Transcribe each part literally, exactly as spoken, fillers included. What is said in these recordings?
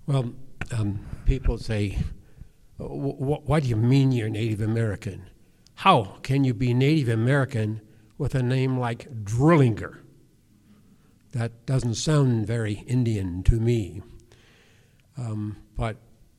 Well, um, people say, w- w- what do you mean you're Native American? How can you be Native American with a name like Drillinger? That doesn't sound very Indian to me. Um, but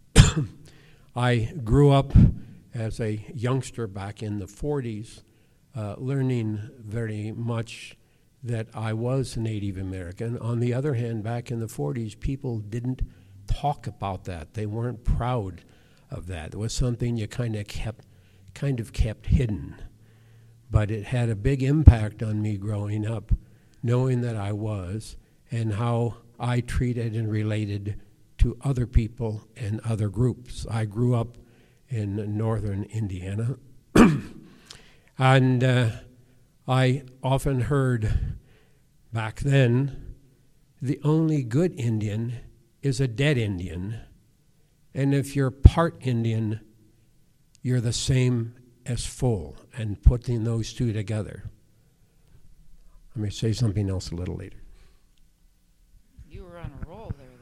I grew up as a youngster back in the forties, uh, learning very much that I was Native American. On the other hand, back in the forties, people didn't talk about that. They weren't proud of that. It was something you kind of kept, kind of kept hidden. But it had a big impact on me growing up, knowing that I was, and how I treated and related to other people and other groups. I grew up in northern Indiana, and uh, I often heard back then, the only good Indian is a dead Indian, and if you're part Indian, you're the same as full, and putting those two together. I may say something else a little later. You were on a roll there,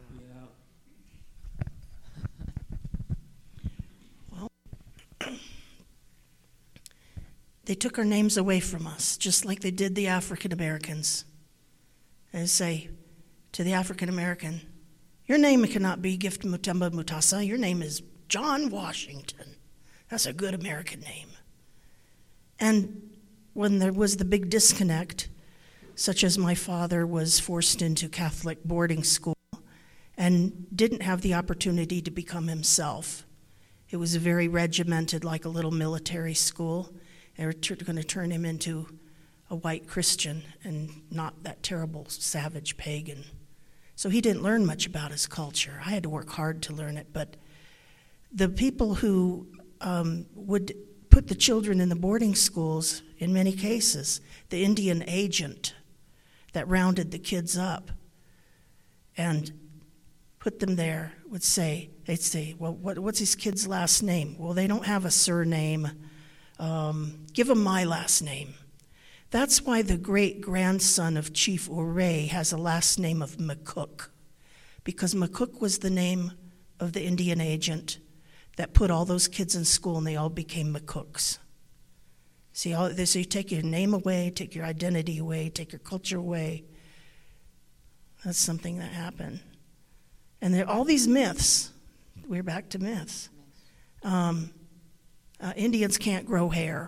though. Well, they took our names away from us, just like they did the African Americans. And say to the African American, your name cannot be Gift Mutemba Mutasa. Your name is John Washington. That's a good American name. And when there was the big disconnect, such as my father was forced into Catholic boarding school and didn't have the opportunity to become himself. It was very regimented, like a little military school. They were t- going to turn him into a white Christian and not that terrible savage pagan. So he didn't learn much about his culture. I had to work hard to learn it, but the people who um, would put the children in the boarding schools, in many cases, the Indian agent that rounded the kids up and put them there would say, they'd say, well, what, what's these kids' last name? Well, they don't have a surname. Um, give them my last name. That's why the great-grandson of Chief Ouray has a last name of McCook, because McCook was the name of the Indian agent that put all those kids in school, and they all became McCooks. See, all, so you take your name away, take your identity away, take your culture away. That's something that happened. And there are all these myths. We're back to myths. Um, uh, Indians can't grow hair.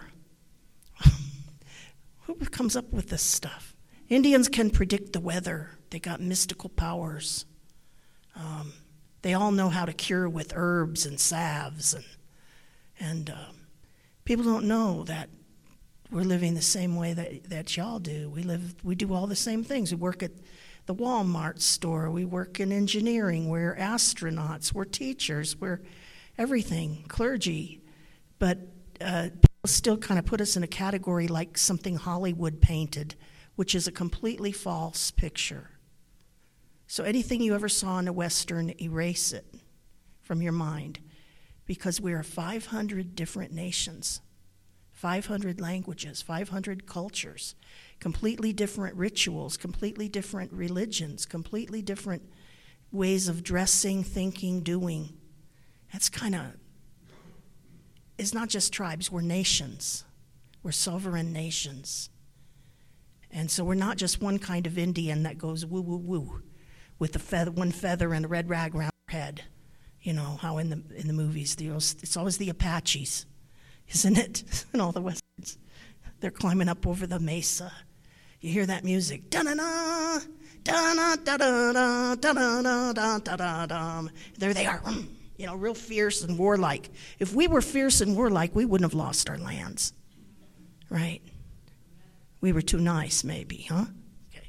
Who comes up with this stuff? Indians can predict the weather. They got mystical powers. Um, they all know how to cure with herbs and salves. And, and um, people don't know that we're living the same way that, that y'all do. We live, we do all the same things. We work at the Walmart store. We work in engineering. We're astronauts. We're teachers. We're everything, clergy. But uh, people still kind of put us in a category like something Hollywood painted, which is a completely false picture. So anything you ever saw in a Western, erase it from your mind, because we are five hundred different nations, five hundred languages, five hundred cultures, completely different rituals, completely different religions, completely different ways of dressing, thinking, doing. That's kind of, it's not just tribes, we're nations. We're sovereign nations. And so we're not just one kind of Indian that goes woo, woo, woo, with a feather, one feather and a red rag around her head. You know, how in the in the movies, the, it's always the Apaches, isn't it? In all the Westerns. They're climbing up over the mesa. You hear that music. Da-na-na, da-na, da-da-da, da-da-da, da-da-da. There they are. You know, real fierce and warlike. If we were fierce and warlike, we wouldn't have lost our lands, right? We were too nice, maybe, huh? Okay.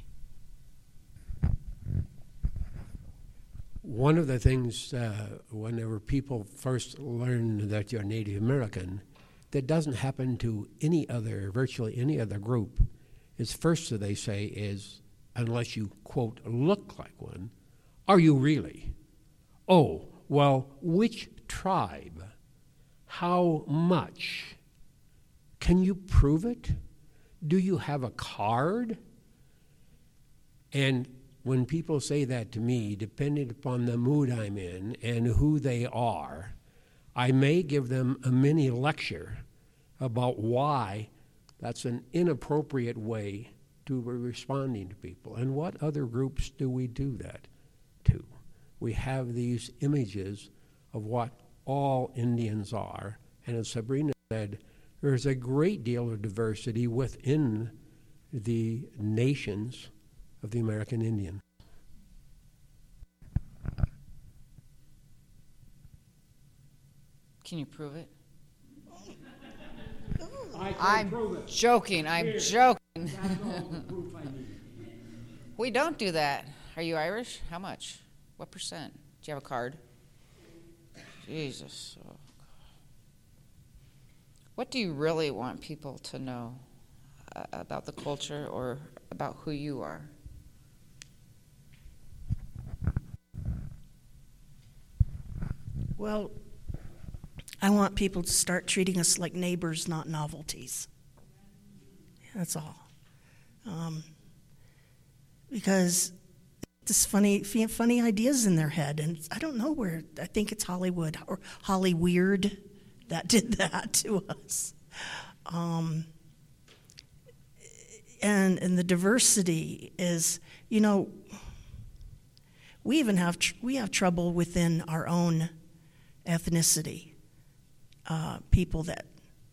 One of the things, uh, whenever people first learn that you're Native American, that doesn't happen to any other, virtually any other group, is first that they say is, unless you, quote, look like one, are you really? Oh, well, which tribe? How much? Can you prove it? Do you have a card? And when people say that to me, depending upon the mood I'm in and who they are, I may give them a mini lecture about why that's an inappropriate way to be responding to people. And what other groups do we do that to? We have these images of what all Indians are. And as Sabrina said, there's a great deal of diversity within the nations of the American Indian. Can you prove it? I can I'm prove it. joking. I'm Here. joking. That's all the proof I need. We don't do that. Are you Irish? How much? What percent? Do you have a card? Jesus. Oh, God. What do you really want people to know uh, about the culture or about who you are? Well, I want people to start treating us like neighbors, not novelties. That's all. Um, because this funny, funny ideas in their head, and I don't know where. I think it's Hollywood or Hollyweird that did that to us. Um, and and the diversity is, you know, we even have tr- we have trouble within our own ethnicity. Uh, people that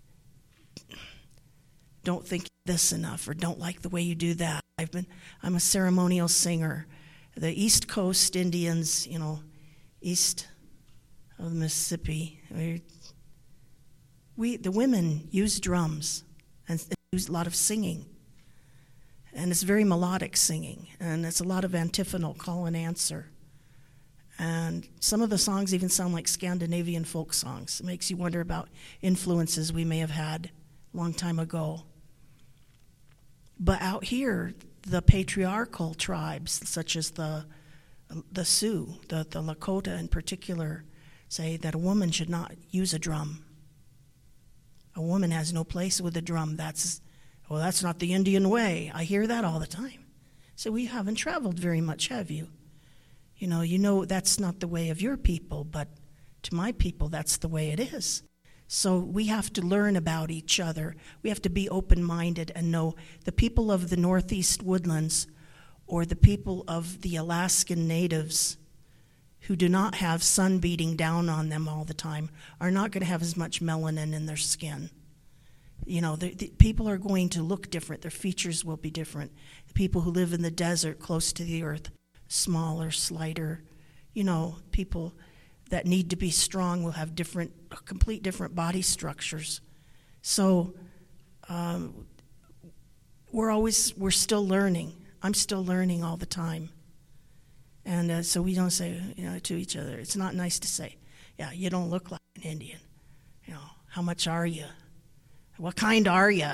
don't think this enough or don't like the way you do that. I've been, I'm a ceremonial singer. The East Coast Indians, you know, east of the Mississippi, we, we the women use drums and use a lot of singing. And it's very melodic singing, and it's a lot of antiphonal call and answer. And some of the songs even sound like Scandinavian folk songs. It makes you wonder about influences we may have had a long time ago. But out here, the patriarchal tribes, such as the the Sioux, the, the Lakota in particular, say that a woman should not use a drum. A woman has no place with a drum. That's, well, that's not the Indian way. I hear that all the time. So we haven't traveled very much, have you? You know, you know that's not the way of your people, but to my people, that's the way it is. So we have to learn about each other. We have to be open-minded and know the people of the Northeast Woodlands or the people of the Alaskan natives who do not have sun beating down on them all the time are not going to have as much melanin in their skin. You know, the, the people are going to look different. Their features will be different. The people who live in the desert close to the earth, smaller, slighter, you know, people that need to be strong will have different, complete different body structures. So um, we're always, we're still learning. I'm still learning all the time. And uh, so we don't say, you know, to each other, it's not nice to say, yeah, you don't look like an Indian. You know, how much are you? What kind are you?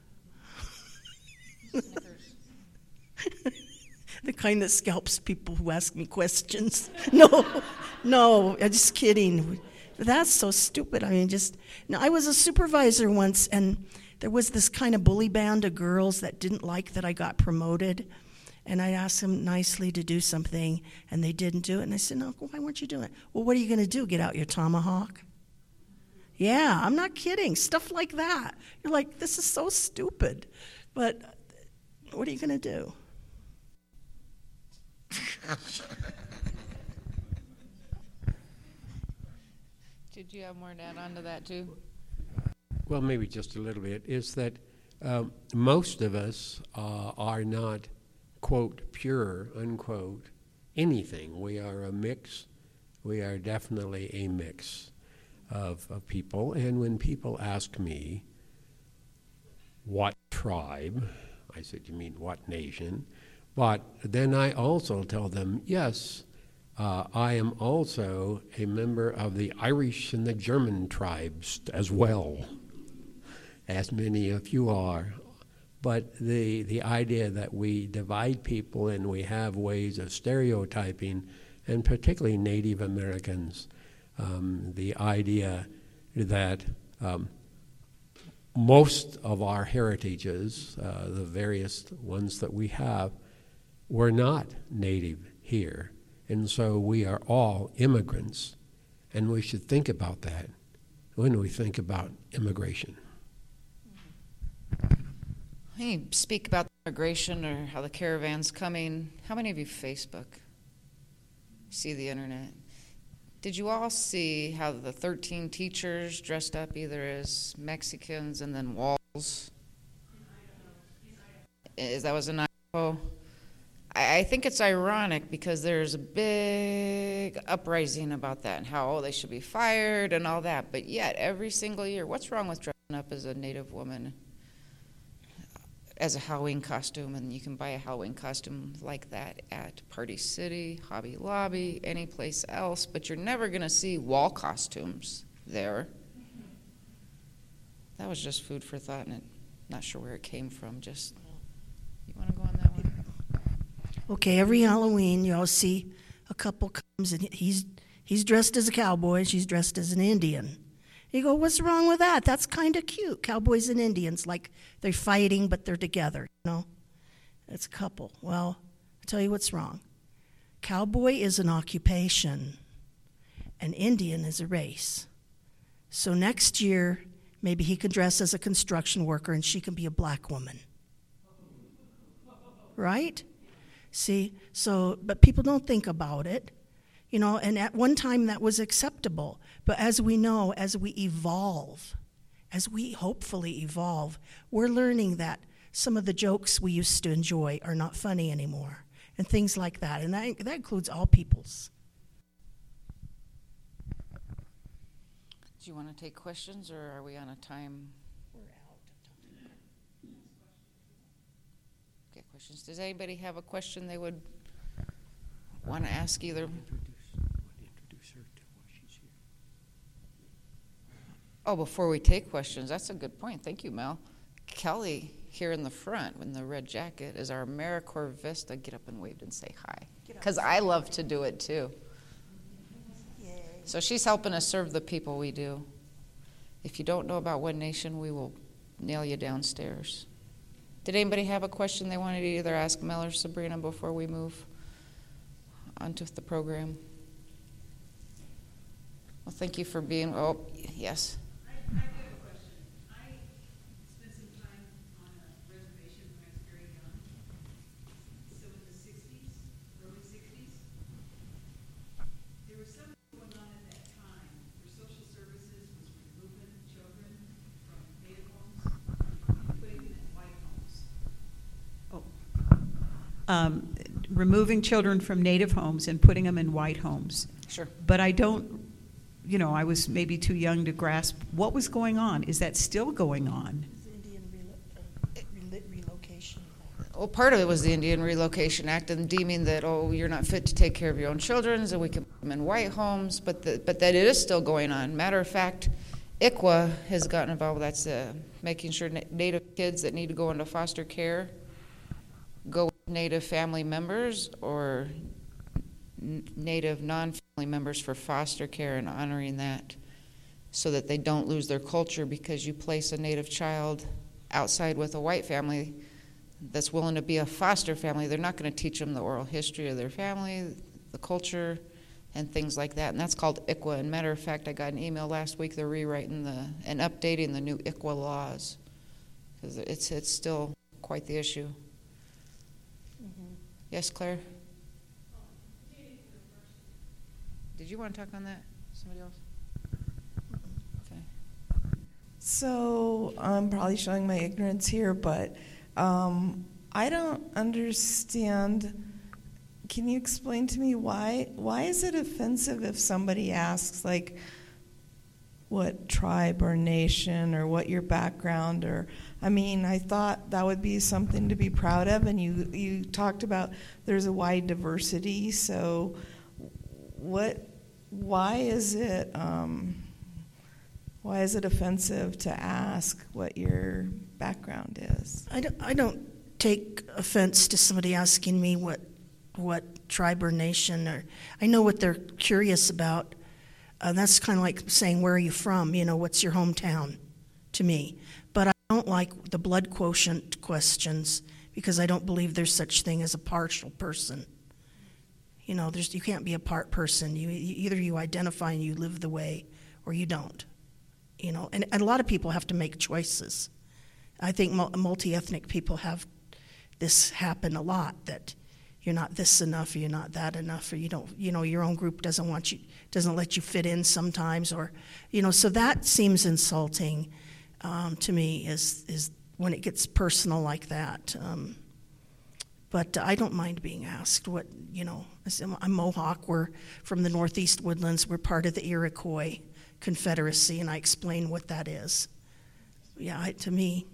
The kind that scalps people who ask me questions. No, no, I'm just kidding. That's so stupid. I mean, just, no, I was a supervisor once, and there was this kind of bully band of girls that didn't like that I got promoted. And I asked them nicely to do something, and they didn't do it. And I said, no, why weren't you doing it? Well, what are you going to do, get out your tomahawk? Yeah, I'm not kidding. Stuff like that. You're like, this is so stupid. But what are you going to do? Did you have more to add on to that, too? Well, maybe just a little bit, is that um, most of us uh, are not, quote, pure, unquote, anything. We are a mix. We are definitely a mix of, of people. And when people ask me, what tribe? I said, you mean what nation? But then I also tell them, yes, uh, I am also a member of the Irish and the German tribes as well, as many of you are. But the, the idea that we divide people and we have ways of stereotyping, and particularly Native Americans, um, the idea that um, most of our heritages, uh, the various ones that we have, we're not native here, and so we are all immigrants, and we should think about that when we think about immigration. When you speak about immigration or how the caravan's coming, how many of you Facebook? See the internet? Did you all see how the thirteen teachers dressed up either as Mexicans and then walls? Is that was in Idaho? I, I think it's ironic because there's a big uprising about that and how oh, they should be fired and all that. But yet, every single year, what's wrong with dressing up as a Native woman as a Halloween costume? And you can buy a Halloween costume like that at Party City, Hobby Lobby, any place else. But you're never going to see wall costumes there. That was just food for thought, and it, not sure where it came from. Just, you want to go on that one? Okay, every Halloween you all see a couple comes and he's he's dressed as a cowboy and she's dressed as an Indian. You go, what's wrong with that? That's kind of cute. Cowboys and Indians, like they're fighting but they're together, you know? It's a couple. Well, I'll tell you what's wrong. Cowboy is an occupation and Indian is a race. So next year, maybe he can dress as a construction worker and she can be a black woman. Right? See, so, but people don't think about it, you know, and at one time that was acceptable. But as we know, as we evolve, as we hopefully evolve, we're learning that some of the jokes we used to enjoy are not funny anymore, and things like that. And that, that includes all peoples. Do you want to take questions, or are we on a time? We're out of time. Okay, questions. Does anybody have a question they would want to ask either? Oh, before we take questions, that's a good point. Thank you, Mel. Kelly, here in the front in the red jacket, is our AmeriCorps Vista. Get up and wave and say hi. Because I love to do it, too. Yay. So she's helping us serve the people we do. If you don't know about One Nation, we will nail you downstairs. Did anybody have a question they wanted to either ask Mel or Sabrina before we move onto the program? Well, thank you for being, oh, yes. I have a question. I spent some time on a reservation when I was very young. So in the sixties, early sixties, there was something going on at that time where social services was removing children from native homes and putting them in white homes. Oh. Um, removing children from native homes and putting them in white homes. Sure. But I don't you know, I was maybe too young to grasp what was going on. Is that still going on? Indian relo- uh, relocation. Well, part of it was the Indian Relocation Act and deeming that, oh, you're not fit to take care of your own children, so we can put them in white homes, but the, but that it is still going on. Matter of fact, I C W A has gotten involved. That's uh, making sure na- Native kids that need to go into foster care go with Native family members or n- Native non-family members for foster care and honoring that so that they don't lose their culture, because you place a Native child outside with a white family that's willing to be a foster family, they're not going to teach them the oral history of their family, the culture, and things like that. And that's called I C W A. And matter of fact, I got an email last week, they're rewriting the and updating the new I C W A laws, because it's, it's still quite the issue. Mm-hmm. Yes, Claire? Did you want to talk on that? Somebody else? Okay. So I'm probably showing my ignorance here, but um, I don't understand. Can you explain to me why why is it offensive if somebody asks, like, what tribe or nation or what your background or, I mean, I thought that would be something to be proud of, and you, you talked about there's a wide diversity, so what, why is it, um, why is it offensive to ask what your background is? I don't, I don't take offense to somebody asking me what what tribe or nation, or I know what they're curious about. Uh, that's kind of like saying, where are you from? You know, what's your hometown to me? But I don't like the blood quotient questions, because I don't believe there's such thing as a partial person. You know, there's you can't be a part person. You, you either you identify and you live the way, or you don't. You know, and, and a lot of people have to make choices. I think multi-ethnic people have this happen a lot, that you're not this enough, or you're not that enough, or you don't, you know, your own group doesn't want you, doesn't let you fit in sometimes, or, you know, so that seems insulting um, to me, is is when it gets personal like that. Um, but I don't mind being asked what, you know, I'm Mohawk, we're from the Northeast Woodlands, we're part of the Iroquois Confederacy, and I explain what that is. Yeah, I, to me.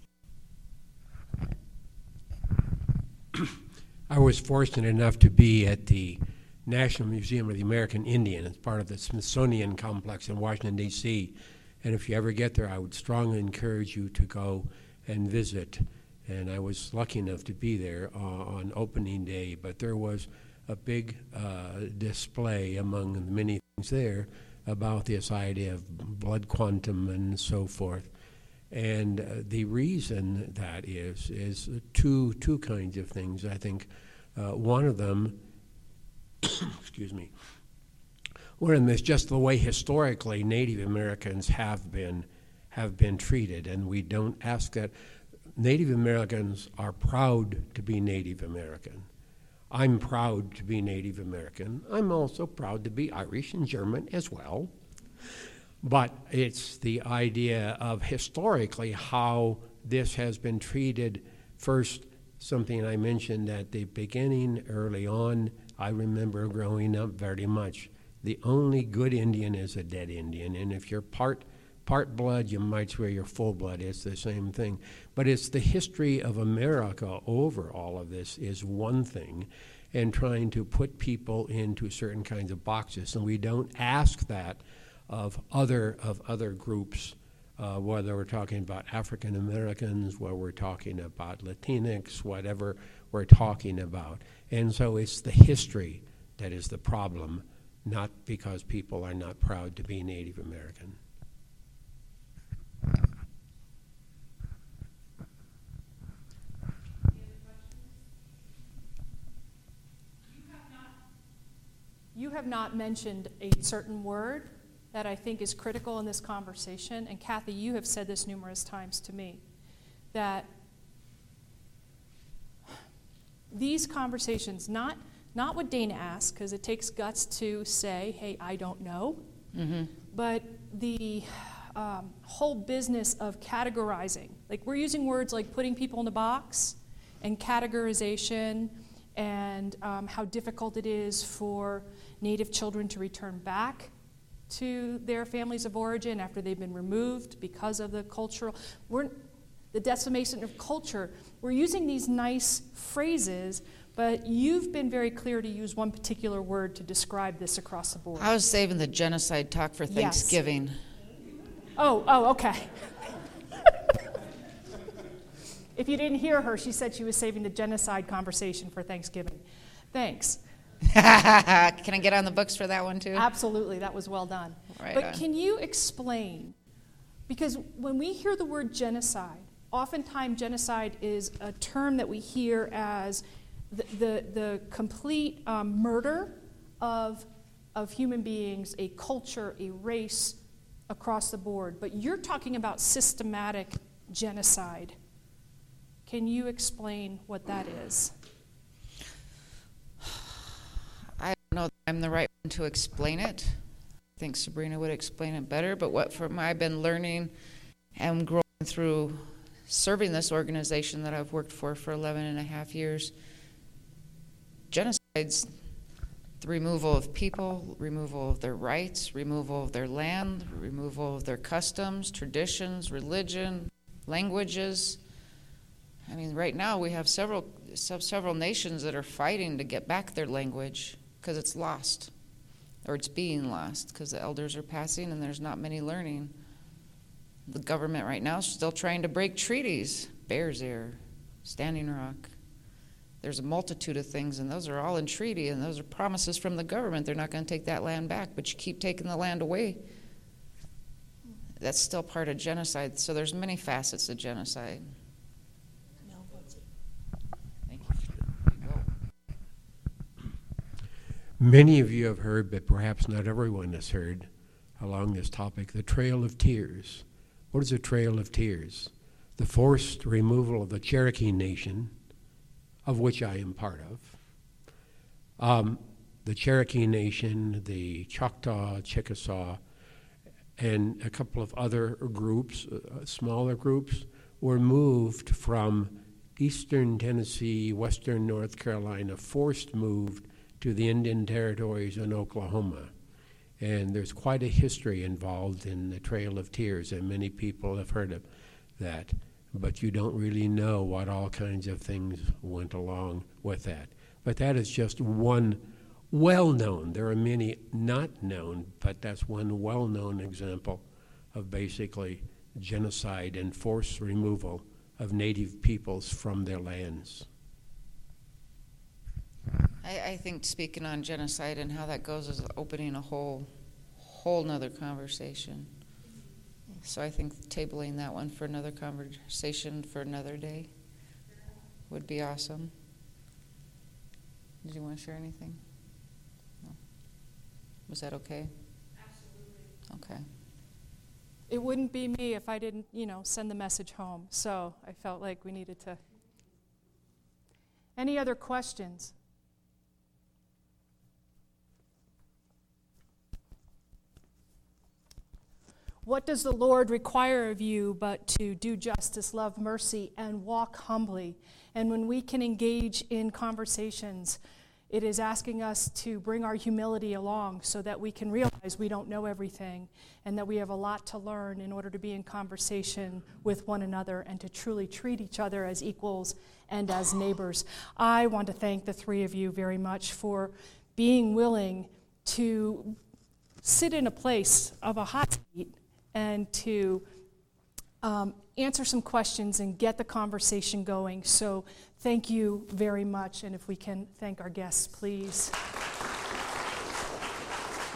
I was fortunate enough to be at the National Museum of the American Indian as part of the Smithsonian complex in Washington, D C, and if you ever get there, I would strongly encourage you to go and visit. And I was lucky enough to be there uh, on opening day, but there was a big uh, display among the many things there about this idea of blood quantum and so forth. And uh, the reason that is, is two, two kinds of things, I think. Uh, one of them, excuse me, one of them is just the way historically Native Americans have been, have been treated, and we don't ask that. Native Americans are proud to be Native American. I'm proud to be Native American. I'm also proud to be Irish and German as well. But it's the idea of historically how this has been treated. First, something I mentioned at the beginning, early on, I remember growing up very much. The only good Indian is a dead Indian, and if you're part part blood, you might swear you're full blood. It's the same thing. But it's the history of America over all of this is one thing, and trying to put people into certain kinds of boxes. And we don't ask that of other of other groups, uh, whether we're talking about African Americans, whether we're talking about Latinx, whatever we're talking about. And so it's the history that is the problem, not because people are not proud to be Native American. You have not mentioned a certain word that I think is critical in this conversation, and Kathy, you have said this numerous times to me, that these conversations, not, not what Dana asked, because it takes guts to say, hey, I don't know, mm-hmm. but the um, whole business of categorizing. Like, we're using words like putting people in a box and categorization, and um, how difficult it is for Native children to return back to their families of origin after they've been removed because of the cultural, we're, the decimation of culture. We're using these nice phrases, but you've been very clear to use one particular word to describe this across the board. I was saving the genocide talk for Thanksgiving. Yes. Oh, oh, okay. If you didn't hear her, she said she was saving the genocide conversation for Thanksgiving. Thanks. Can I get on the books for that one too? Absolutely, that was well done. Right but on. Can you explain, because when we hear the word genocide, oftentimes genocide is a term that we hear as the, the, the complete um, murder of, of human beings, a culture, a race across the board. But you're talking about systematic genocide. Can you explain what that is? I don't know that I'm the right one to explain it. I think Sabrina would explain it better, but what from I've been learning and growing through serving this organization that I've worked for for eleven and a half years, genocide's the removal of people, removal of their rights, removal of their land, removal of their customs, traditions, religion, languages. I mean, right now we have several several nations that are fighting to get back their language because it's lost, or it's being lost because the elders are passing and there's not many learning. The government right now is still trying to break treaties. Bears Ear, Standing Rock. There's a multitude of things, and those are all in treaty, and those are promises from the government. They're not going to take that land back, but you keep taking the land away. That's still part of genocide. So there's many facets of genocide. Many of you have heard, but perhaps not everyone has heard, along this topic, the Trail of Tears. What is a Trail of Tears? The forced removal of the Cherokee Nation, of which I am part of. Um, the Cherokee Nation, the Choctaw, Chickasaw, and a couple of other groups, uh, smaller groups, were moved from eastern Tennessee, western North Carolina, forced moved to the Indian Territories in Oklahoma. And there's quite a history involved in the Trail of Tears, and many people have heard of that. But you don't really know what all kinds of things went along with that. But that is just one well-known. There are many not known, but that's one well-known example of basically genocide and forced removal of native peoples from their lands. I, I think speaking on genocide and how that goes is opening a whole, whole nother conversation. So I think tabling that one for another conversation for another day would be awesome. Did you want to share anything? No. Was that okay? Absolutely. Okay. It wouldn't be me if I didn't, you know, send the message home. So I felt like we needed to. Any other questions? What does the Lord require of you but to do justice, love mercy, and walk humbly? And when we can engage in conversations, it is asking us to bring our humility along so that we can realize we don't know everything and that we have a lot to learn in order to be in conversation with one another and to truly treat each other as equals and as neighbors. I want to thank the three of you very much for being willing to sit in a place of a hot seat and to um, answer some questions and get the conversation going. So thank you very much, and if we can thank our guests, please.